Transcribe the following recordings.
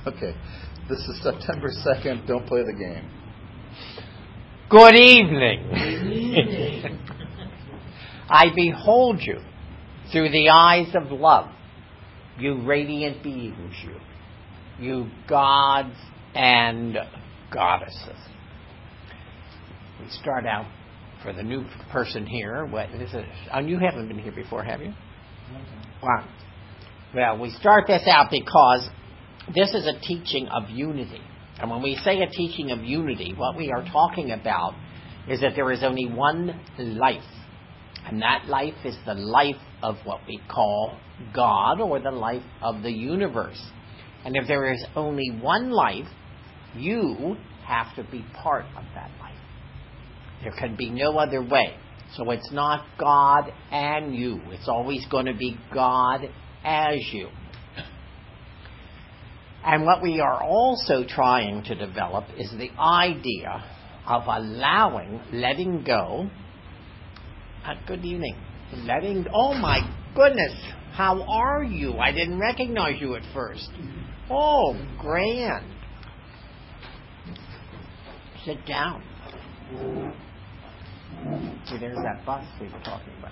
Okay. This is September 2nd. Don't play the game. Good evening. I behold you through the eyes of love, you radiant beings, you gods and goddesses. We start out for the new person here. What is it? And you haven't been here before, have you? Wow. Well, we start this out because this is a teaching of unity. And when we say a teaching of unity, what we are talking about is that there is only one life. And that life is the life of what we call God, or the life of the universe. And if there is only one life, you have to be part of that life. There can be no other way. So it's not God and you. It's always going to be God as you. And what we are also trying to develop is the idea of letting go. Good evening. Oh my goodness, how are you? I didn't recognize you at first. Oh, grand. Sit down. See, there's that bus we were talking about.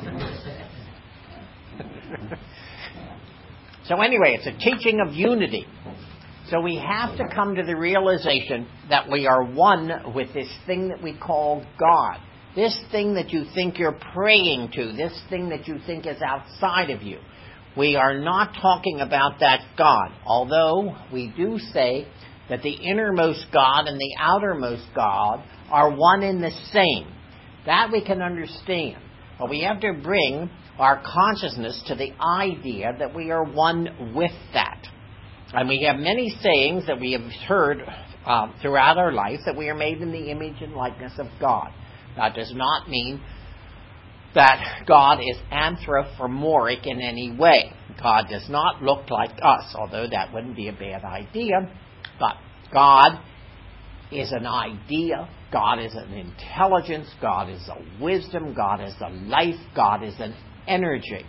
So anyway, it's a teaching of unity. So we have to come to the realization that we are one with this thing that we call God. This thing that you think you're praying to, this thing that you think is outside of you. We are not talking about that God, although we do say that the innermost God and the outermost God are one and the same. That we can understand. But we have to bring our consciousness to the idea that we are one with that. And we have many sayings that we have heard throughout our life that we are made in the image and likeness of God. That does not mean that God is anthropomorphic in any way. God does not look like us, although that wouldn't be a bad idea. But God is an idea. God is an intelligence. God is a wisdom. God is a life. God is an energy.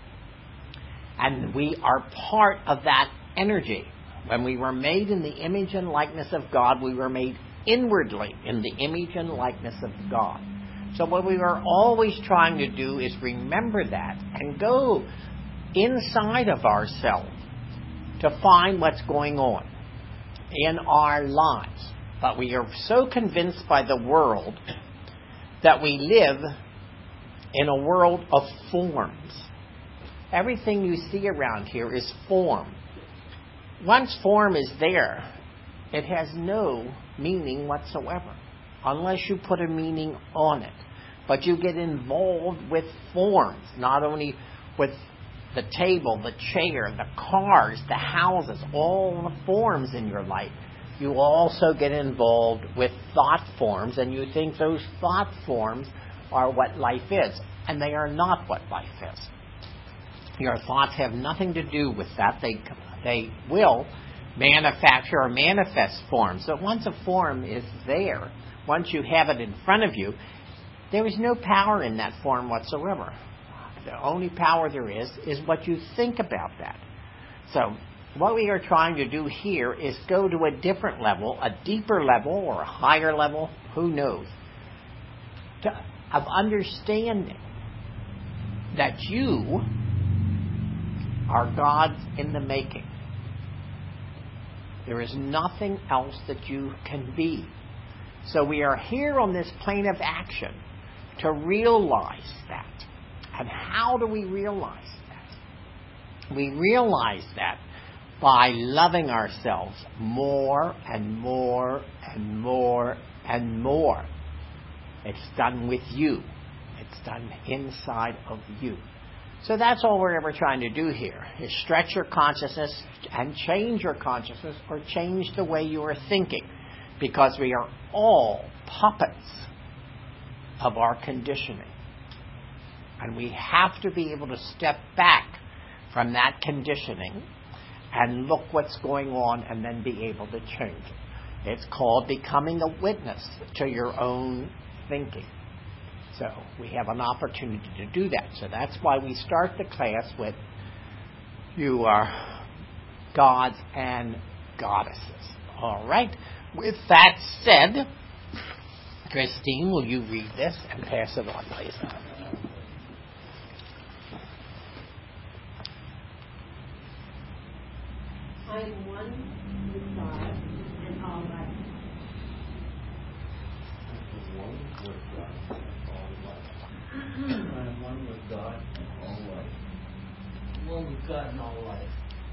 And we are part of that energy. When we were made in the image and likeness of God, we were made inwardly in the image and likeness of God. So what we are always trying to do is remember that and go inside of ourselves to find what's going on in our lives. But we are so convinced by the world that we live in a world of forms. Everything you see around here is form. Once form is there, it has no meaning whatsoever, unless you put a meaning on it. But you get involved with forms, not only with the table, the chair, the cars, the houses, all the forms in your life. You also get involved with thought forms, and you think those thought forms are what life is. And they are not what life is. Your thoughts have nothing to do with that. They will manufacture or manifest forms. So once a form is there, once you have it in front of you, there is no power in that form whatsoever. The only power there is what you think about that. So what we are trying to do here is go to a different level, a deeper level or a higher level, who knows, of understanding that you are gods in the making. There is nothing else that you can be. So we are here on this plane of action to realize that. And how do we realize that? We realize that by loving ourselves more and more and more and more. It's done with you. It's done inside of you. So that's all we're ever trying to do here, is stretch your consciousness and change your consciousness, or change the way you are thinking, because we are all puppets of our conditioning. And we have to be able to step back from that conditioning and look what's going on and then be able to change it. It's called becoming a witness to your own thinking. So we have an opportunity to do that. So that's why we start the class with, you are gods and goddesses. All right. With that said, Christine, will you read this and pass it on, please? I am one with God and all life. I am one with God and all life. One with God and all life.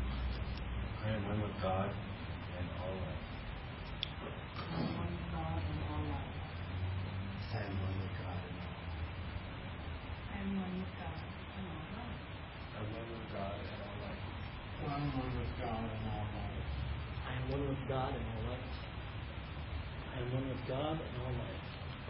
I am one with God and all life. I am one with God and all life. I am one with God and all life. I am one with God and all life. I am one with God and all life. I am one with God and all life. I am one with God and all life. I am one with God and all life.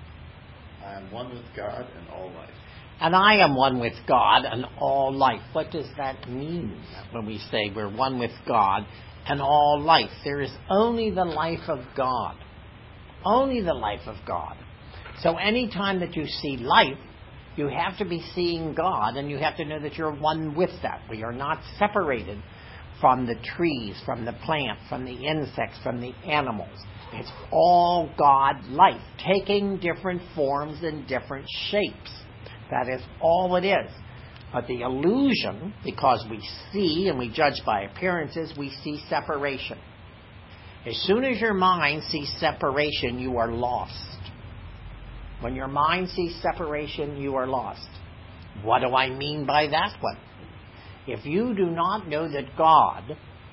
I am one with God and all life. And I am one with God and all life. What does that mean when we say we're one with God and all life? There is only the life of God. Only the life of God. So any time that you see life, you have to be seeing God, and you have to know that you're one with that. We are not separated from the trees, from the plant, from the insects, from the animals. It's all God life, taking different forms and different shapes. That is all it is. But the illusion, because we see and we judge by appearances, we see separation. As soon as your mind sees separation, you are lost. When your mind sees separation, you are lost. What do I mean by that one? If you do not know that God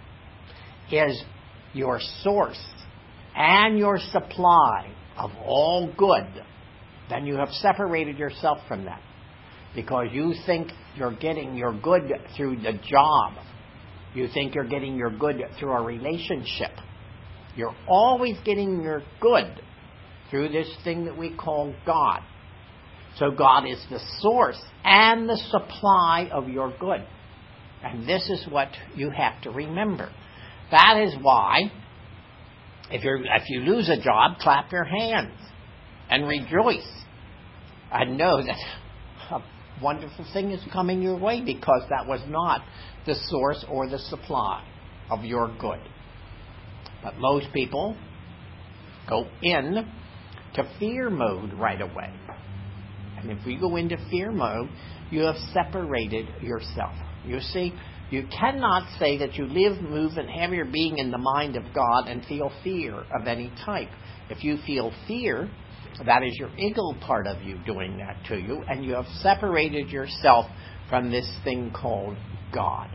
is your source and your supply of all good, then you have separated yourself from that. Because you think you're getting your good through the job. You think you're getting your good through a relationship. You're always getting your good through this thing that we call God. So God is the source and the supply of your good. And this is what you have to remember. That is why, if you lose a job, clap your hands and rejoice. And know that a wonderful thing is coming your way, because that was not the source or the supply of your good. But most people go in to fear mode right away. And if we go into fear mode, you have separated yourself. You see, you cannot say that you live, move, and have your being in the mind of God and feel fear of any type. If you feel fear, that is your ego part of you doing that to you, and you have separated yourself from this thing called God.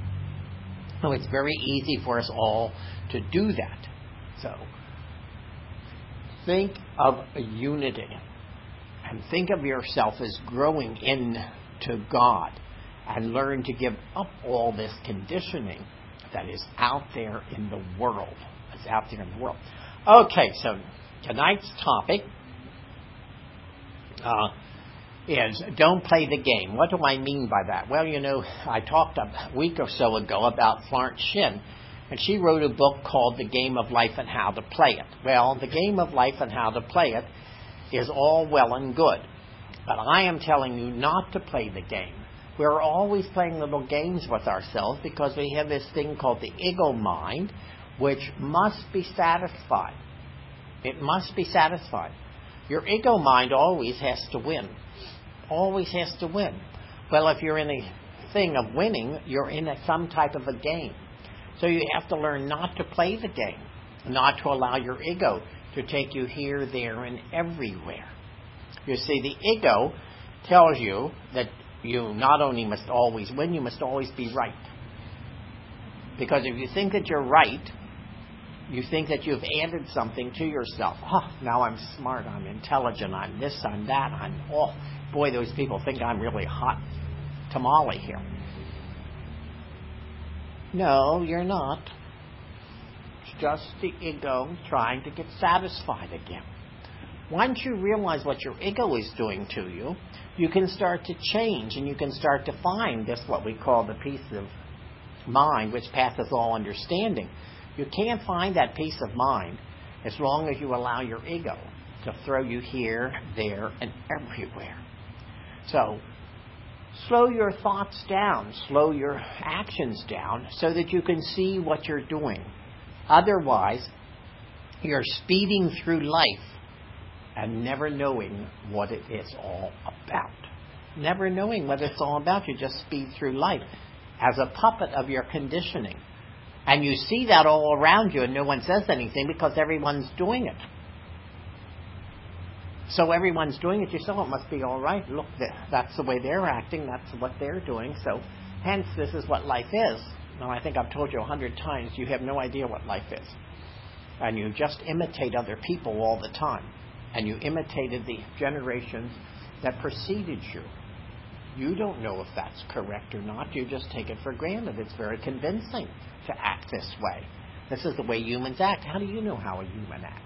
So it's very easy for us all to do that. So think of a unity, and think of yourself as growing into God, and learn to give up all this conditioning that is out there in the world. It's out there in the world. Okay, so tonight's topic is don't play the game. What do I mean by that? Well, I talked a week or so ago about Florence Shinn, and she wrote a book called The Game of Life and How to Play It. Well, the game of life and how to play it is all well and good, but I am telling you not to play the game. We're always playing little games with ourselves because we have this thing called the ego mind, which must be satisfied. It must be satisfied. Your ego mind always has to win. Always has to win. Well, if you're in a thing of winning, you're in some type of a game. So you have to learn not to play the game, not to allow your ego to take you here, there, and everywhere. You see, the ego tells you that you not only must always win, you must always be right. Because if you think that you're right, you think that you've added something to yourself. Now I'm smart, I'm intelligent, I'm this, I'm that, boy, those people think I'm really hot tamale here. No, you're not. It's just the ego trying to get satisfied again. Once you realize what your ego is doing to you, you can start to change, and you can start to find this, what we call the peace of mind, which passeth all understanding. You can't find that peace of mind as long as you allow your ego to throw you here, there, and everywhere. So, slow your thoughts down, slow your actions down, so that you can see what you're doing. Otherwise, you're speeding through life and never knowing what it is all about. Never knowing what it's all about. You just speed through life as a puppet of your conditioning. And you see that all around you and no one says anything because everyone's doing it. So everyone's doing it. You say, oh, it must be all right. Look, that's the way they're acting. That's what they're doing. So hence, this is what life is. Now, I think I've told you 100 times, you have no idea what life is. And you just imitate other people all the time. And you imitated the generations that preceded you. You don't know if that's correct or not. You just take it for granted. It's very convincing to act this way. This is the way humans act. How do you know how a human acts?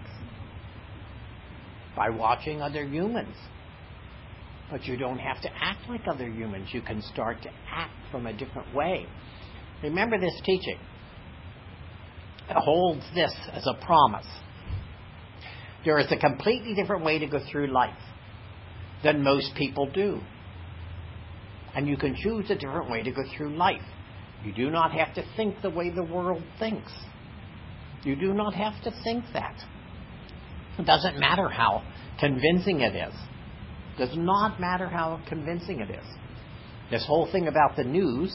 By watching other humans. But you don't have to act like other humans. You can start to act from a different way. Remember this teaching. It holds this as a promise. There is a completely different way to go through life than most people do. And you can choose a different way to go through life. You do not have to think the way the world thinks. You do not have to think that. It doesn't matter how convincing it is. It does not matter how convincing it is. This whole thing about the news,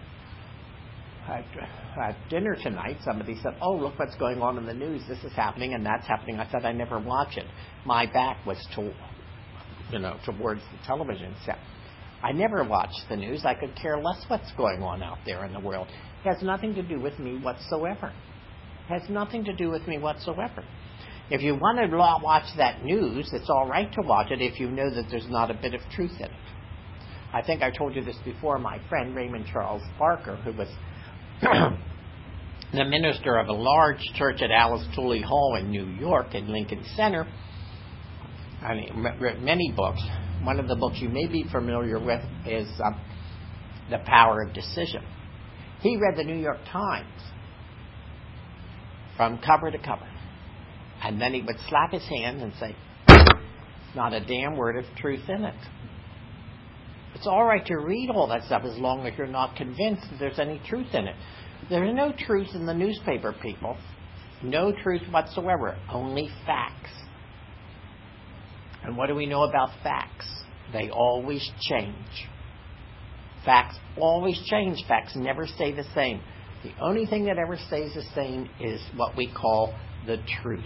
at dinner tonight, somebody said, oh, look what's going on in the news. This is happening and that's happening. I said, I never watch it. My back was towards the television set. I never watch the news. I could care less what's going on out there in the world. It has nothing to do with me whatsoever. It has nothing to do with me whatsoever. If you want to watch that news, it's all right to watch it if you know that there's not a bit of truth in it. I think I told you this before. My friend Raymond Charles Barker, who was the minister of a large church at Alice Tooley Hall in New York in Lincoln Center, wrote many books. One of the books you may be familiar with is The Power of Decision. He read the New York Times from cover to cover. And then he would slap his hand and say, not a damn word of truth in it. It's all right to read all that stuff as long as you're not convinced that there's any truth in it. There's no truth in the newspaper, people. No truth whatsoever. Only facts. And what do we know about facts? They always change. Facts always change. Facts never stay the same. The only thing that ever stays the same is what we call the truth.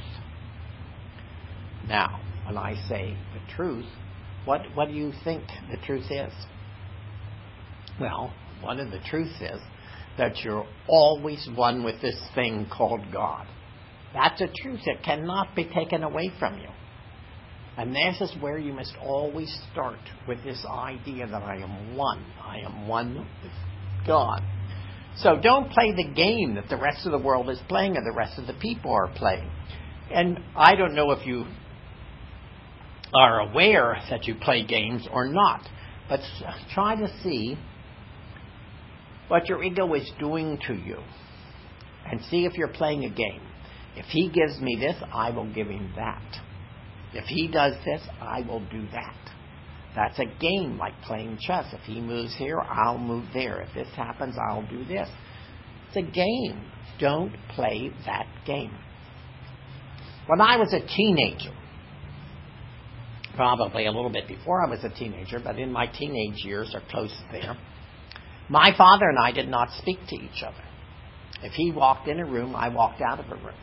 Now, when I say the truth, what do you think the truth is? Well, one of the truths is that you're always one with this thing called God. That's a truth that cannot be taken away from you. And this is where you must always start, with this idea that I am one. I am one with God. So don't play the game that the rest of the world is playing or the rest of the people are playing. And I don't know if you are aware that you play games or not, but try to see what your ego is doing to you and see if you're playing a game. If he gives me this, I will give him that. If he does this, I will do that. That's a game, like playing chess. If he moves here, I'll move there. If this happens, I'll do this. It's a game. Don't play that game. When I was a teenager, probably a little bit before I was a teenager, but in my teenage years or close there, my father and I did not speak to each other. If he walked in a room, I walked out of a room.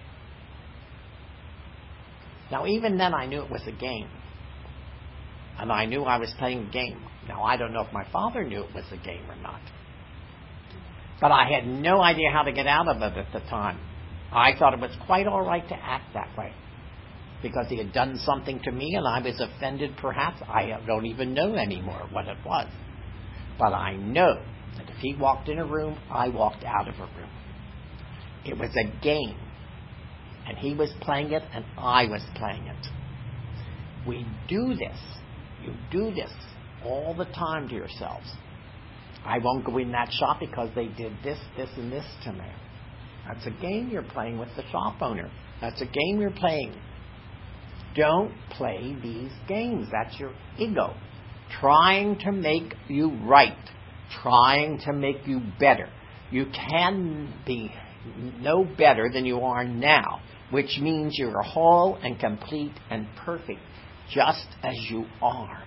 Now, even then, I knew it was a game. And I knew I was playing a game. Now, I don't know if my father knew it was a game or not. But I had no idea how to get out of it at the time. I thought it was quite all right to act that way. Because he had done something to me and I was offended perhaps. I don't even know anymore what it was. But I know that if he walked in a room, I walked out of a room. It was a game. And he was playing it and I was playing it. We do this. You do this all the time to yourselves. I won't go in that shop because they did this, this, and this to me. That's a game you're playing with the shop owner. That's a game you're playing. Don't play these games. That's your ego. Trying to make you right. Trying to make you better. You can be no better than you are now, which means you're whole and complete and perfect, just as you are.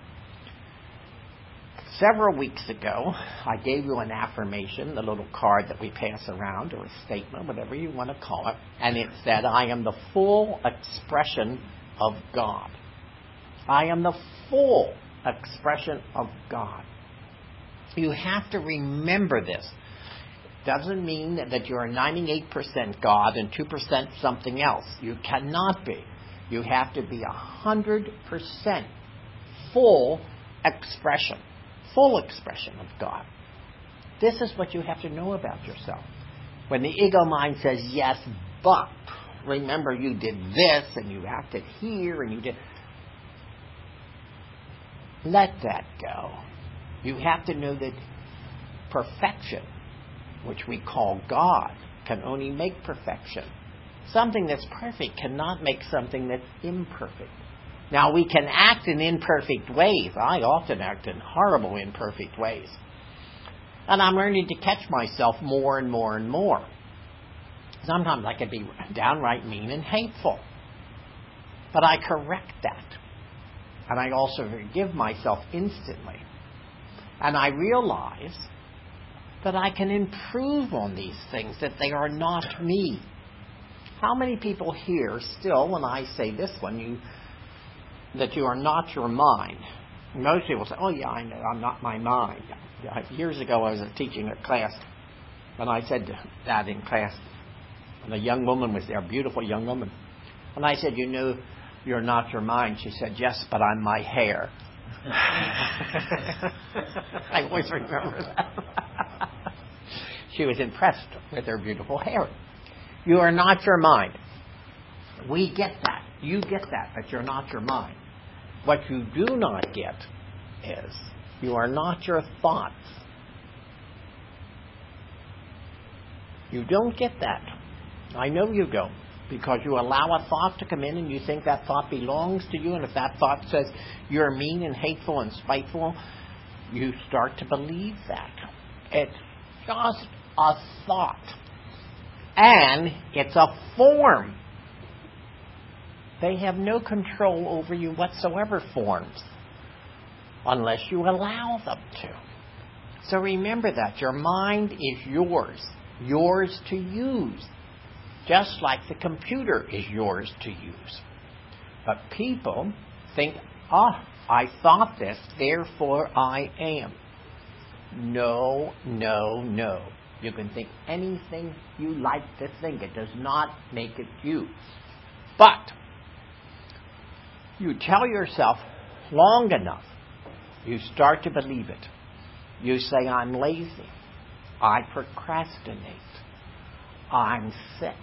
Several weeks ago, I gave you an affirmation, the little card that we pass around, or a statement, whatever you want to call it, and it said, I am the full expression of God. I am the full expression of God. You have to remember this. Doesn't mean that you're 98% God and 2% something else. You cannot be. You have to be 100% full expression. Full expression of God. This is what you have to know about yourself. When the ego mind says, yes, but, remember you did this and you acted here and you did... Let that go. You have to know that perfection, which we call God, can only make perfection. Something that's perfect cannot make something that's imperfect. Now, we can act in imperfect ways. I often act in horrible, imperfect ways. And I'm learning to catch myself more and more and more. Sometimes I can be downright mean and hateful. But I correct that. And I also forgive myself instantly. And I realize that I can improve on these things, that they are not me. How many people here still, when I say this one, that you are not your mind? Most people say, oh yeah, I know, I'm not my mind. Years ago I was teaching a class, and I said that in class, and a young woman was there, a beautiful young woman. And I said, you know, you're not your mind. She said, yes, but I'm my hair. I always remember that. She was impressed with her beautiful hair. You are not your mind. We get that. You get that you're not your mind. What you do not get is you are not your thoughts. You don't get that. I know you don't, because you allow a thought to come in and you think that thought belongs to you, and if that thought says you're mean and hateful and spiteful, you start to believe that. It's just a thought. And it's a form. They have no control over you whatsoever, forms, unless you allow them to. So remember that. Your mind is yours to use, just like the computer is yours to use. But people think, I thought this, therefore I am. No, no, no. You can think anything you like to think. It does not make it you. But you tell yourself long enough, you start to believe it. You say, I'm lazy. I procrastinate. I'm sick.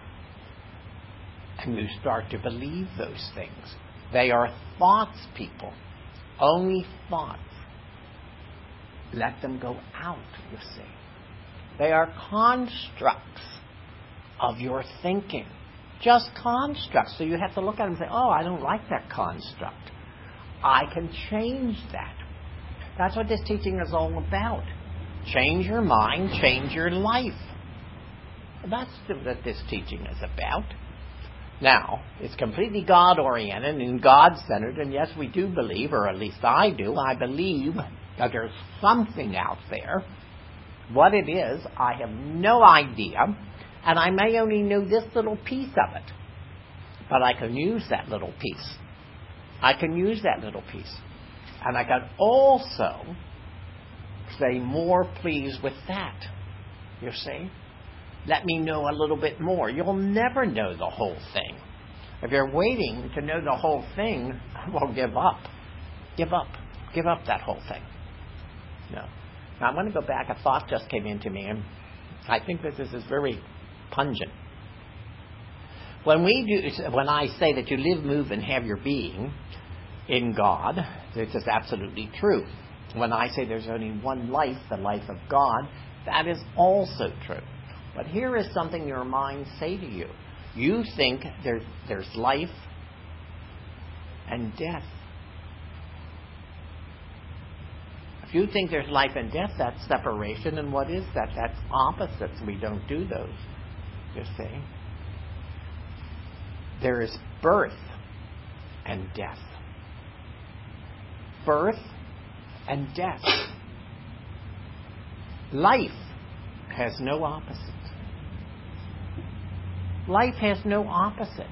And you start to believe those things. They are thoughts, people. Only thoughts. Let them go out, you see. They are constructs of your thinking. Just constructs. So you have to look at them and say, oh, I don't like that construct. I can change that. That's what this teaching is all about. Change your mind, change your life. That's what this teaching is about. Now, it's completely God-oriented and God-centered, and yes, we do believe, or at least I do, I believe that there's something out there. What it is, I have no idea, and I may only know this little piece of it, but I can use that little piece. I can use that little piece. And I can also say, more please with that. You see? Let me know a little bit more. You'll never know the whole thing. If you're waiting to know the whole thing, well, give up. Give up. Give up that whole thing. No. Now, I'm going to go back. A thought just came into me, and I think that this is very pungent. When I say that you live, move, and have your being in God, this is absolutely true. When I say there's only one life, the life of God, that is also true. But here is something your mind say to you. You think there's life and death. If you think there's life and death, that's separation. And what is that? That's opposites. We don't do those. You see? There is birth and death. Birth and death. Life has no opposite. Life has no opposite.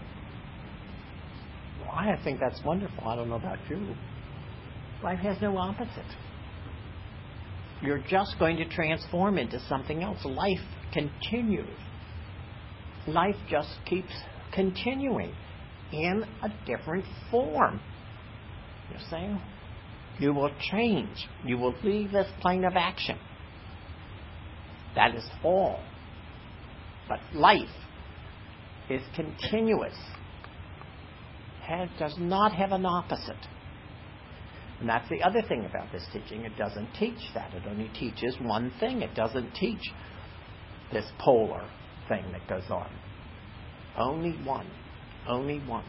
Well, I think that's wonderful. I don't know about you. Life has no opposite. You're just going to transform into something else. Life continues. Life just keeps continuing in a different form. You see? You will change. You will leave this plane of action. That is all. But life is continuous. It does not have an opposite. And that's the other thing about this teaching. It doesn't teach that. It only teaches one thing. It doesn't teach this polar thing that goes on. Only one. Only one.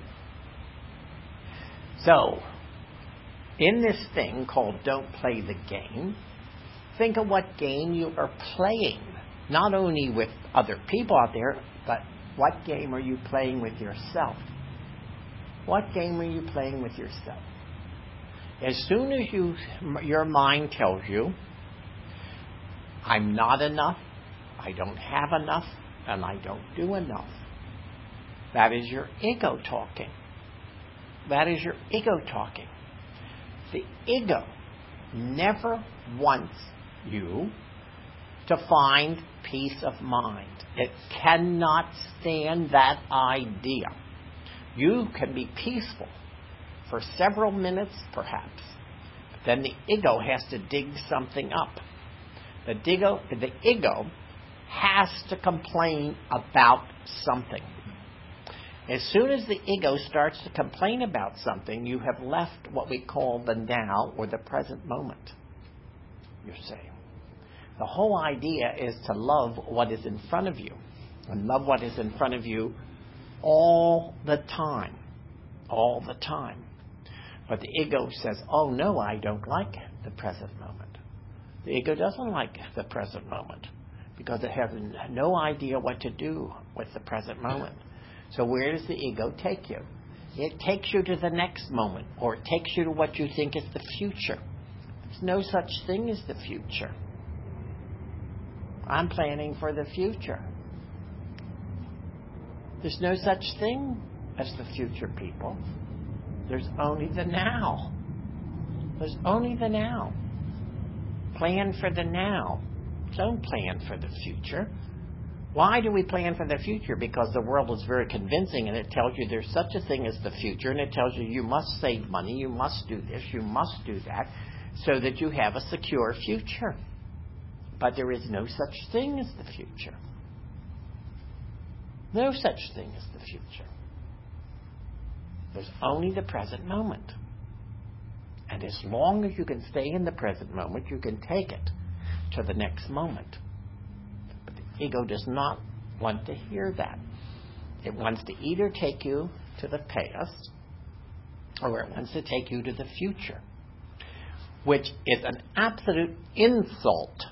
So, in this thing called Don't Play the Game, think of what game you are playing. Not only with other people out there, but what game are you playing with yourself? What game are you playing with yourself? As soon as your mind tells you, I'm not enough, I don't have enough, and I don't do enough, that is your ego talking. That is your ego talking. The ego never wants you to find peace of mind. It cannot stand that idea. You can be peaceful for several minutes, perhaps. But then the ego has to dig something up. The ego has to complain about something. As soon as the ego starts to complain about something, you have left what we call the now or the present moment. You see. The whole idea is to love what is in front of you. And love what is in front of you all the time. All the time. But the ego says, oh no, I don't like the present moment. The ego doesn't like the present moment because it has no idea what to do with the present moment. So where does the ego take you? It takes you to the next moment, or it takes you to what you think is the future. There's no such thing as the future. I'm planning for the future. There's no such thing as the future, people. There's only the now. There's only the now. Plan for the now. Don't plan for the future. Why do we plan for the future? Because the world is very convincing, and it tells you there's such a thing as the future, and it tells you you must save money, you must do this, you must do that, so that you have a secure future. But there is no such thing as the future. No such thing as the future. There's only the present moment. And as long as you can stay in the present moment, you can take it to the next moment. But the ego does not want to hear that. It wants to either take you to the past or it wants to take you to the future, which is an absolute insult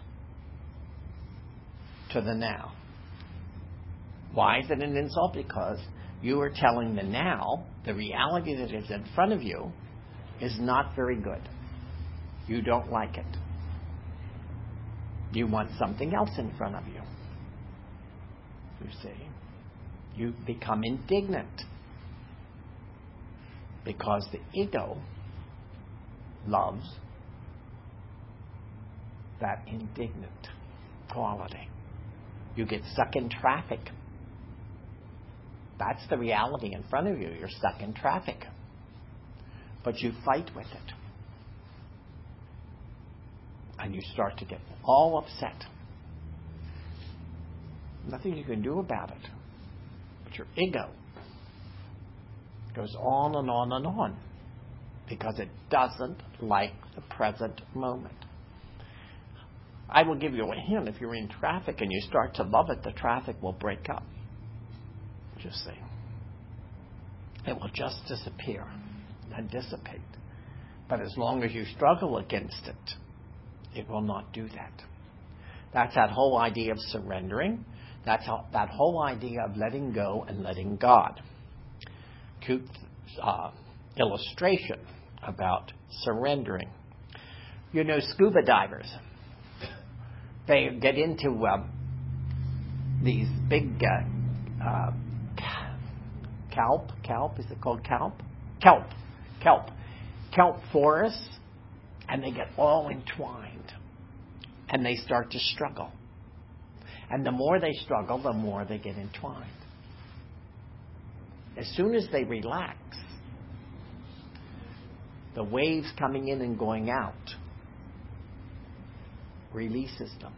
to the now. Why is it an insult? Because you are telling the now, the reality that is in front of you, is not very good. You don't like it. You want something else in front of you. You see? You become indignant because the ego loves that indignant quality. You get stuck in traffic. That's the reality in front of you. You're stuck in traffic. But you fight with it. And you start to get all upset. Nothing you can do about it. But your ego goes on and on and on because it doesn't like the present moment. I will give you a hint. If you're in traffic and you start to love it, the traffic will break up. Just see. It will just disappear and dissipate. But as long as you struggle against it, it will not do that. That's that whole idea of surrendering. That's that whole idea of letting go and letting God. Cute illustration about surrendering. You know, scuba divers, they get into these big kelp, is it called kelp? Kelp forests, and they get all entwined, and they start to struggle. And the more they struggle, the more they get entwined. As soon as they relax, the waves coming in and going out releases them.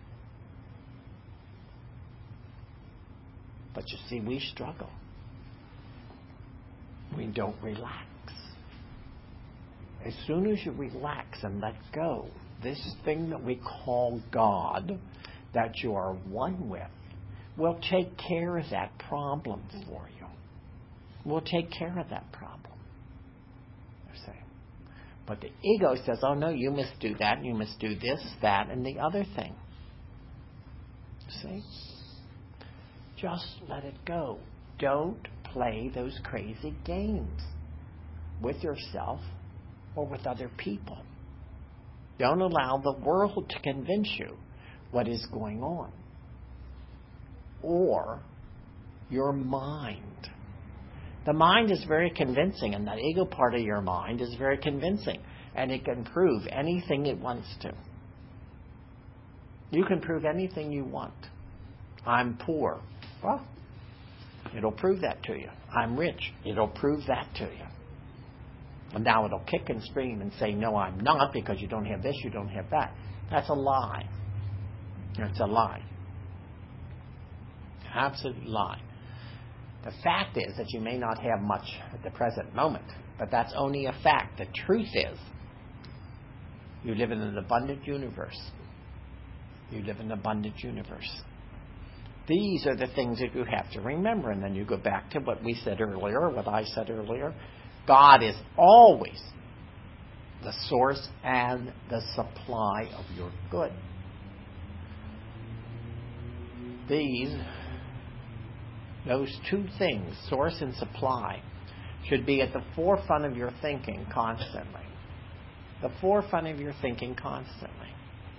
But you see, we struggle. We don't relax. As soon as you relax and let go, this thing that we call God, that you are one with, will take care of that problem for you. We'll take care of that problem. You see. But the ego says, oh no, you must do that, and you must do this, that, and the other thing. See? Just let it go. Don't play those crazy games with yourself or with other people. Don't allow the world to convince you what is going on. Or your mind. The mind is very convincing, and that ego part of your mind is very convincing, and it can prove anything it wants to. You can prove anything you want. I'm poor. Well, it'll prove that to you. I'm rich. It'll prove that to you. And now it'll kick and scream and say, no, I'm not, because you don't have this, you don't have that. That's a lie. It's a lie. Absolute lie. The fact is that you may not have much at the present moment, but that's only a fact. The truth is, you live in an abundant universe. You live in an abundant universe. These are the things that you have to remember. And then you go back to what we said earlier, what I said earlier. God is always the source and the supply of your good. Those two things, source and supply, should be at the forefront of your thinking constantly. The forefront of your thinking constantly.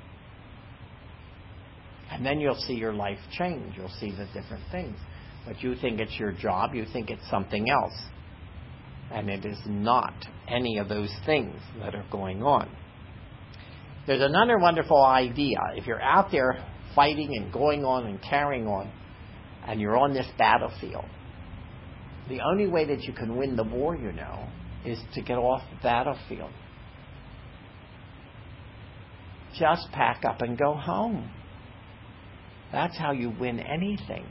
And then you'll see your life change. You'll see the different things. But you think it's your job. You think it's something else. And it is not any of those things that are going on. There's another wonderful idea. If you're out there fighting and going on and carrying on, and you're on this battlefield, the only way that you can win the war, you know, is to get off the battlefield. Just pack up and go home. That's how you win anything.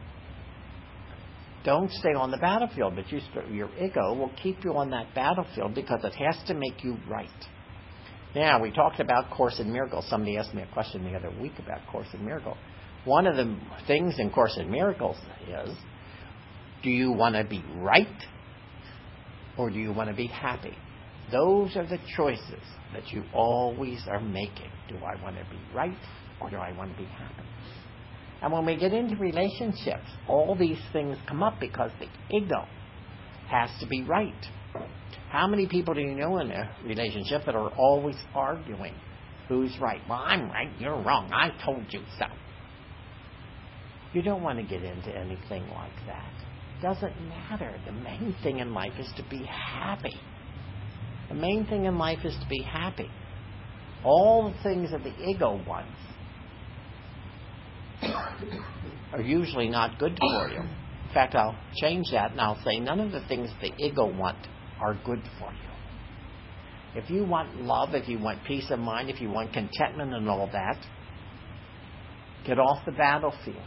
Don't stay on the battlefield, but your ego will keep you on that battlefield because it has to make you right. Now, we talked about Course in Miracles. Somebody asked me a question the other week about Course in Miracles. One of the things in Course in Miracles is, do you want to be right or do you want to be happy? Those are the choices that you always are making. Do I want to be right or do I want to be happy? And when we get into relationships, all these things come up because the ego has to be right. How many people do you know in a relationship that are always arguing? Who's right? Well, I'm right, you're wrong. I told you so. You don't want to get into anything like that. It doesn't matter. The main thing in life is to be happy. The main thing in life is to be happy. All the things that the ego wants are usually not good for you. In fact, I'll change that and I'll say none of the things the ego want are good for you. If you want love, if you want peace of mind, if you want contentment and all that, get off the battlefield.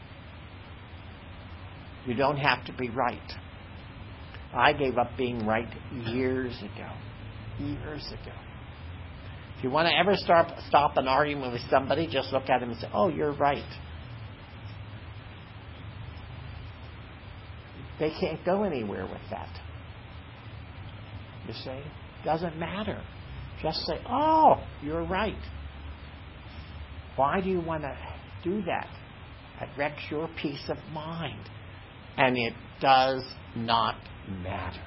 You don't have to be right. I gave up being right years ago. Years ago. If you want to ever stop an argument with somebody, just look at him and say, oh, you're right. They can't go anywhere with that. You see? Doesn't matter. Just say, oh, you're right. Why do you want to do that? It wrecks your peace of mind. And it does not matter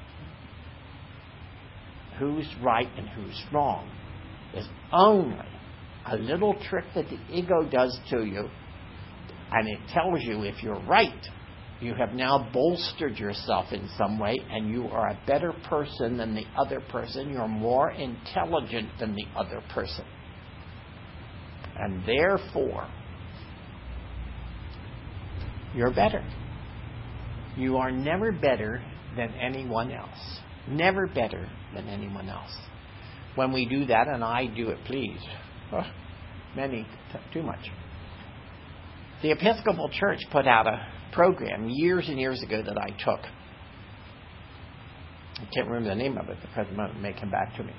who's right and who's wrong. There's only a little trick that the ego does to you, and it tells you if you're right, you have now bolstered yourself in some way, and you are a better person than the other person. You're more intelligent than the other person. And therefore, you're better. You are never better than anyone else. Never better than anyone else. When we do that, and I do it, please, too much. The Episcopal Church put out a program years and years ago that I took. I can't remember the name of it. The present moment may come back to me.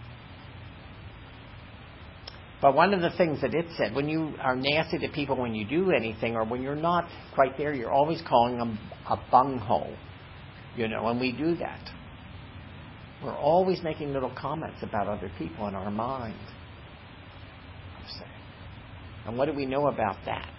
But one of the things that it said, when you are nasty to people when you do anything, or when you're not quite there, you're always calling them a bunghole. And we do that. We're always making little comments about other people in our mind. And what do we know about that?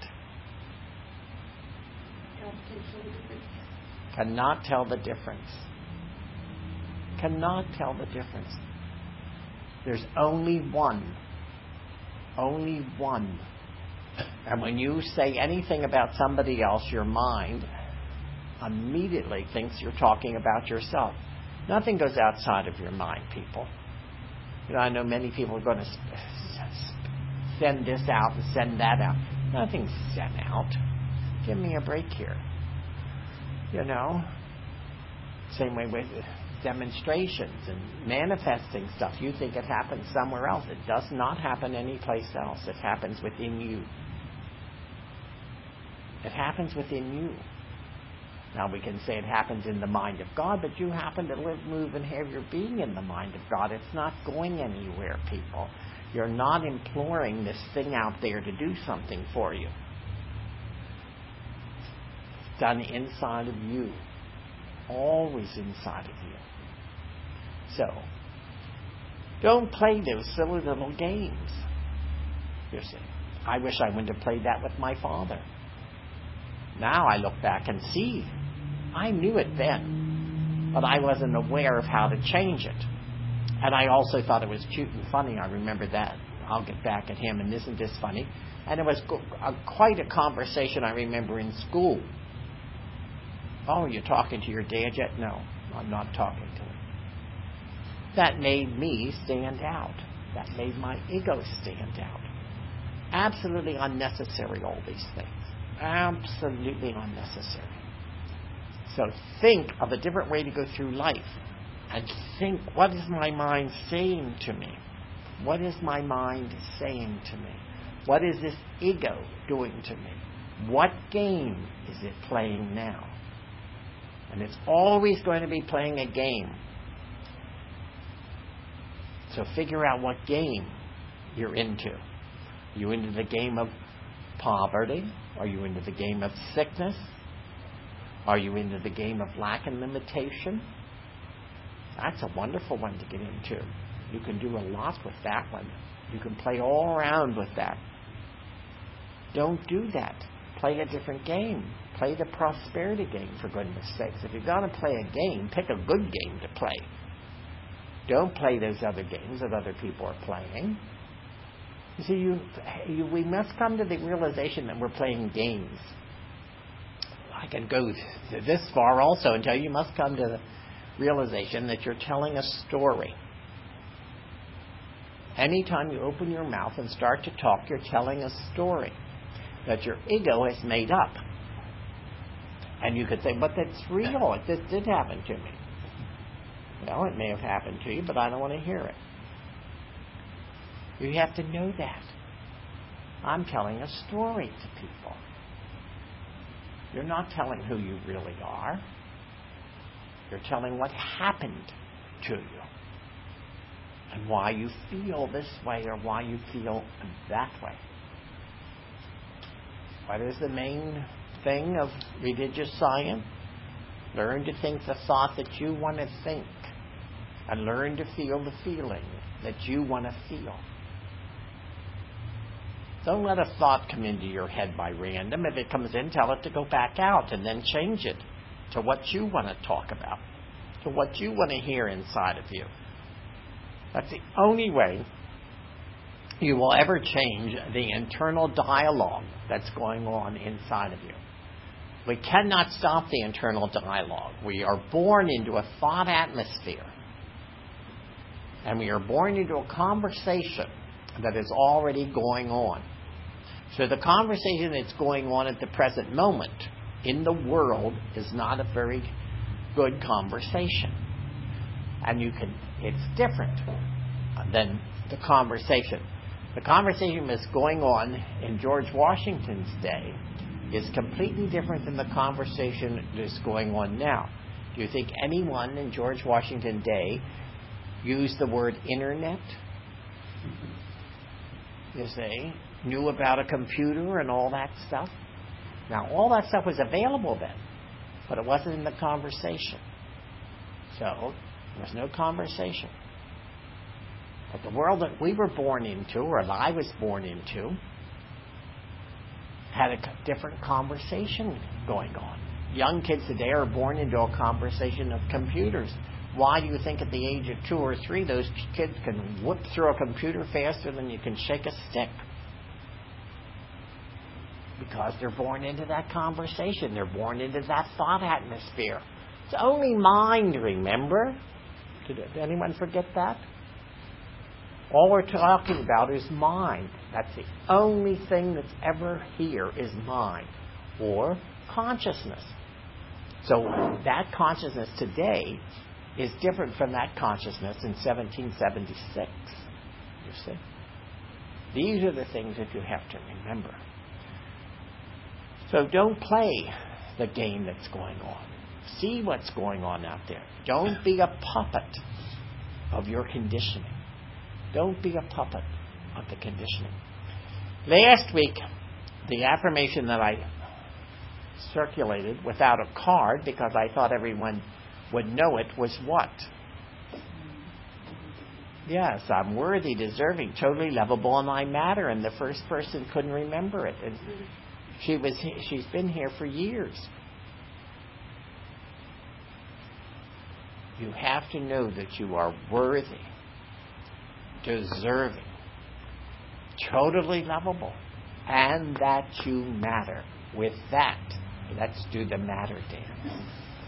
Cannot tell the difference. Cannot tell the difference. There's only one. Only one. And when you say anything about somebody else, your mind immediately thinks you're talking about yourself. Nothing goes outside of your mind, people. I know many people are going to send this out and send that out. Nothing's sent out. Give me a break here. Same way with demonstrations and manifesting stuff. You think it happens somewhere else. It does not happen anyplace else. It happens within you. It happens within you. Now we can say it happens in the mind of God, but you happen to live, move, and have your being in the mind of God. It's not going anywhere, people. You're not imploring this thing out there to do something for you. It's done inside of you. Always inside of you. So, don't play those silly little games. You see, I wish I wouldn't have played that with my father. Now I look back and see, I knew it then, but I wasn't aware of how to change it. And I also thought it was cute and funny. I remember that. I'll get back at him, and isn't this funny? And it was quite a conversation I remember in school. Oh, you're talking to your dad yet? No, I'm not talking to him. That made me stand out. That made my ego stand out. Absolutely unnecessary, all these things. Absolutely unnecessary. So think of a different way to go through life. And think, what is my mind saying to me? What is my mind saying to me? What is this ego doing to me? What game is it playing now? And it's always going to be playing a game. So figure out what game you're into. Are you into the game of poverty? Are you into the game of sickness? Are you into the game of lack and limitation? That's a wonderful one to get into. You can do a lot with that one. You can play all around with that. Don't do that. Play a different game. Play the prosperity game, for goodness sakes. If you're going to play a game, pick a good game to play. Don't play those other games that other people are playing. You see, we must come to the realization that we're playing games. I can go this far also and tell you must come to the realization that you're telling a story. Anytime you open your mouth and start to talk, you're telling a story that your ego has made up. And you could say, but that's real. This did happen to me. Well, it may have happened to you, but I don't want to hear it. You have to know that. I'm telling a story to people. You're not telling who you really are. You're telling what happened to you. And why you feel this way or why you feel that way. What is the main thing of religious science? Learn to think the thought that you want to think. And learn to feel the feeling that you want to feel. Don't let a thought come into your head by random. If it comes in, tell it to go back out and then change it to what you want to talk about, to what you want to hear inside of you. That's the only way you will ever change the internal dialogue that's going on inside of you. We cannot stop the internal dialogue. We are born into a thought atmosphere. And we are born into a conversation that is already going on. So the conversation that's going on at the present moment in the world is not a very good conversation. And it's different than the conversation. The conversation that's going on in George Washington's day is completely different than the conversation that's going on now. Do you think anyone in George Washington's day used the word internet? You see, knew about a computer and all that stuff? Now, all that stuff was available then, but it wasn't in the conversation. So, there was no conversation. But the world that we were born into, or that I was born into, had a different conversation going on. Young kids today are born into a conversation of computers. Why do you think at the age of 2 or 3 those kids can whoop through a computer faster than you can shake a stick? Because they're born into that conversation. They're born into that thought atmosphere. It's only mind, remember? Did anyone forget that? All we're talking about is mind. That's the only thing that's ever here is mind, or consciousness. So that consciousness today is different from that consciousness in 1776. You see? These are the things that you have to remember. So don't play the game that's going on. See what's going on out there. Don't be a puppet of your conditioning. Don't be a puppet of the conditioning. Last week, the affirmation that I circulated without a card, because I thought everyone would know it, was what? Yes, I'm worthy, deserving, totally lovable, and I matter. And the first person couldn't remember it. And she's been here for years. You have to know that you are worthy, deserving, totally lovable, and that you matter. With that, let's do the matter dance.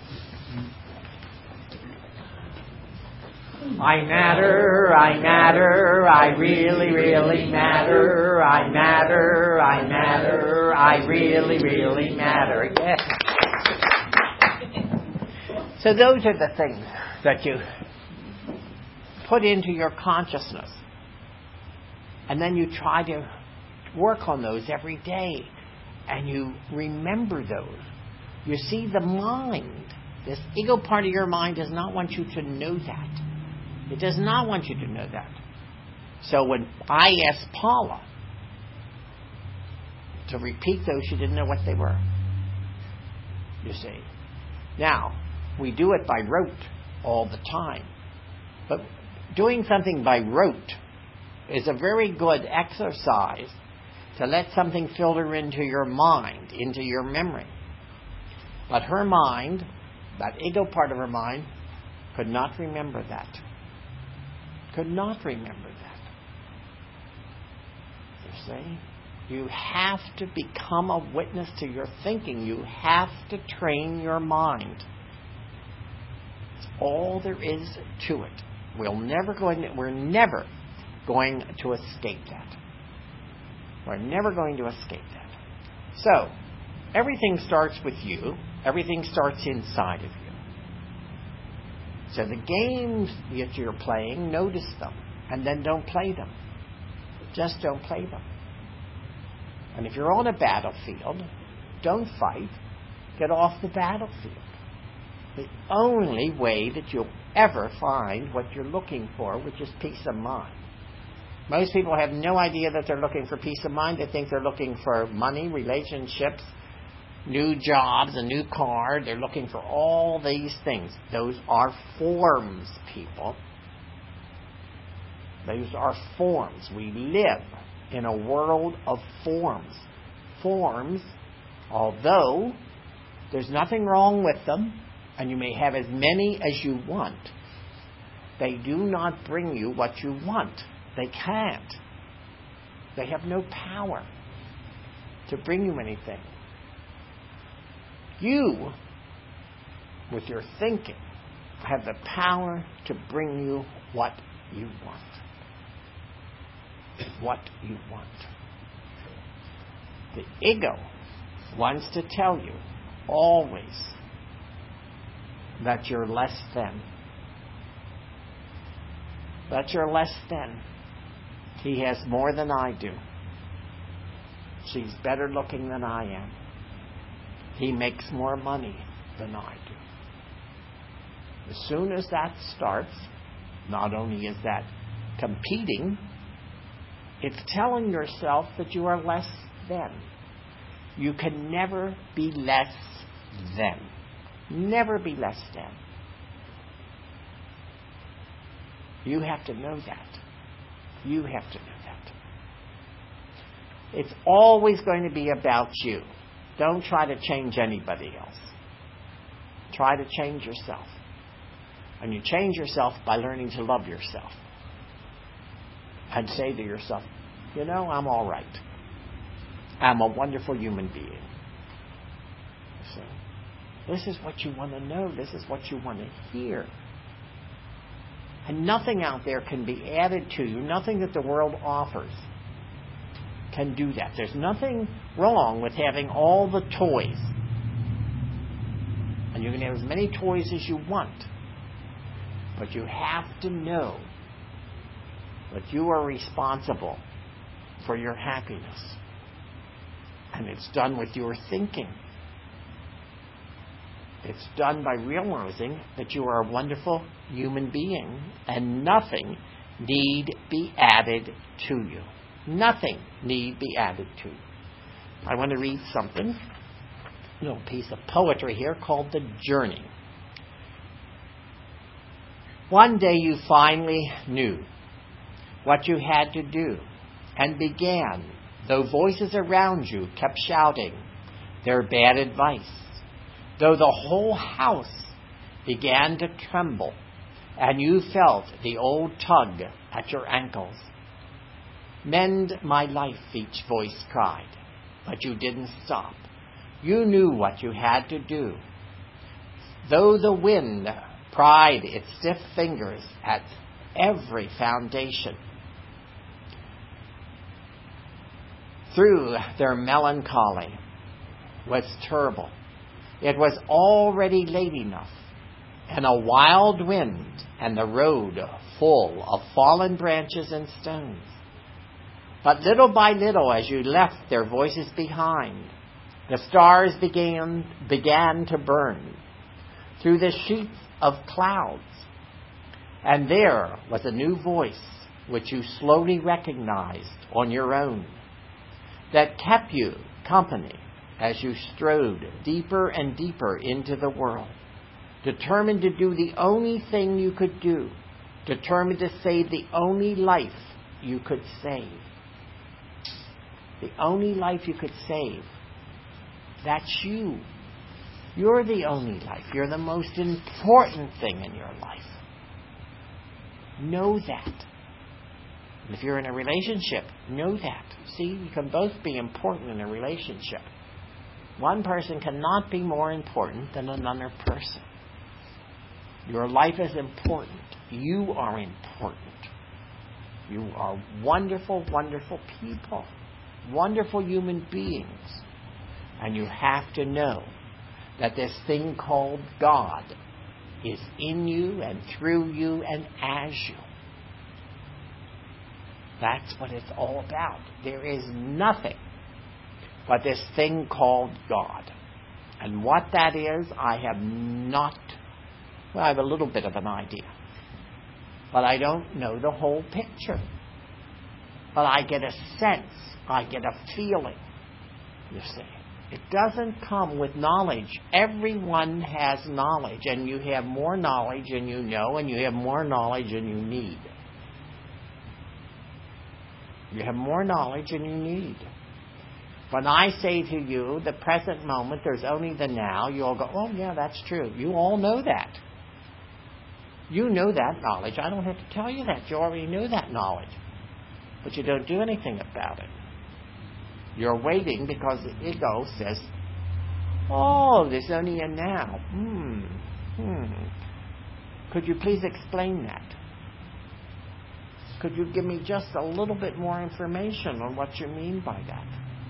I matter, I matter, I really, really matter. I matter, I matter, I really, really matter. Yes. So those are the things that you put into your consciousness. And then you try to work on those every day. And you remember those. You see, the mind, this ego part of your mind does not want you to know that. It does not want you to know that. So when I asked Paula to repeat those, she didn't know what they were. You see. Now, we do it by rote all the time. But doing something by rote is a very good exercise to let something filter into your mind, into your memory. But her mind, that ego part of her mind, could not remember that. Could not remember that. You see? You have to become a witness to your thinking. You have to train your mind. It's all there is to it. We're never going to escape that. We're never going to escape that. So, everything starts with you. Everything starts inside of you. So the games that you're playing, notice them. And then don't play them. Just don't play them. And if you're on a battlefield, don't fight. Get off the battlefield. The only way that you'll ever find what you're looking for, which is peace of mind. Most people have no idea that they're looking for peace of mind. They think they're looking for money, relationships, new jobs, a new car. They're looking for all these things. Those are forms, people. Those are forms. We live in a world of forms. Forms, although there's nothing wrong with them, and you may have as many as you want, they do not bring you what you want. They can't. They have no power to bring you anything. You, with your thinking, have the power to bring you what you want. What you want. The ego wants to tell you always that you're less than. That you're less than. He has more than I do. She's better looking than I am. He makes more money than I do. As soon as that starts, not only is that competing, it's telling yourself that you are less than. You can never be less than. Never be less than. You have to know that. You have to know that. It's always going to be about you. Don't try to change anybody else. Try to change yourself. And you change yourself by learning to love yourself. And say to yourself, you know, I'm all right. I'm a wonderful human being. So, this is what you want to know. This is what you want to hear. And nothing out there can be added to you. Nothing that the world offers can do that. There's nothing wrong with having all the toys. And you can have as many toys as you want. But you have to know that you are responsible for your happiness. And it's done with your thinking. It's done by realizing that you are a wonderful human being and nothing need be added to you. Nothing need be added to you. I want to read something, a little piece of poetry here called The Journey. One day you finally knew what you had to do and began, though voices around you kept shouting their bad advice, though the whole house began to tremble and you felt the old tug at your ankles. Mend my life, each voice cried, but you didn't stop. You knew what you had to do. Though the wind pried its stiff fingers at every foundation, through their melancholy was terrible. It was already late enough, and a wild wind, and the road full of fallen branches and stones. But little by little, as you left their voices behind, the stars began to burn through the sheets of clouds. And there was a new voice which you slowly recognized on your own, that kept you company as you strode deeper and deeper into the world, determined to do the only thing you could do, determined to save the only life you could save. The only life you could save. That's you. You're the only life. You're the most important thing in your life. Know that. If you're in a relationship, know that. See, you can both be important in a relationship. One person cannot be more important than another person. Your life is important. You are important. You are wonderful, wonderful people. Wonderful human beings. And you have to know that this thing called God is in you and through you and as you. That's what it's all about. There is nothing but this thing called God. And what that is, I have I have a little bit of an idea. But I don't know the whole picture. But I get a sense, I get a feeling, you see. It doesn't come with knowledge. Everyone has knowledge, and you have more knowledge than you know, and you have more knowledge than you need. You have more knowledge than you need. When I say to you, the present moment, there's only the now, you all go, oh yeah, that's true. You all know that. You know that knowledge. I don't have to tell you that. You already know that knowledge. But you don't do anything about it. You're waiting because the ego says, oh, there's only a now. Could you please explain that? Could you give me just a little bit more information on what you mean by that?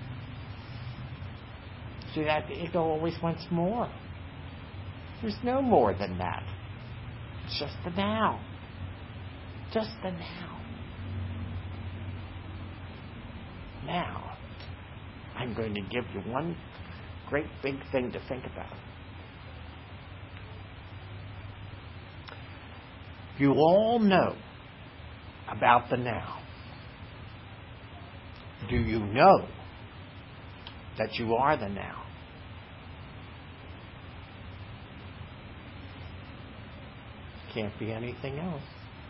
See, that the ego always wants more. There's no more than that. It's just the now. Just the now. Now, I'm going to give you one great big thing to think about. You all know about the now. Do you know that you are the now? Can't be anything else.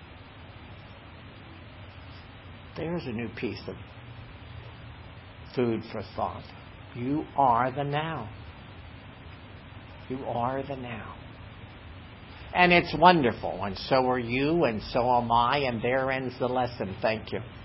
There's a new piece of food for thought. You are the now. You are the now. And it's wonderful, and so are you, and so am I, and there ends the lesson. Thank you.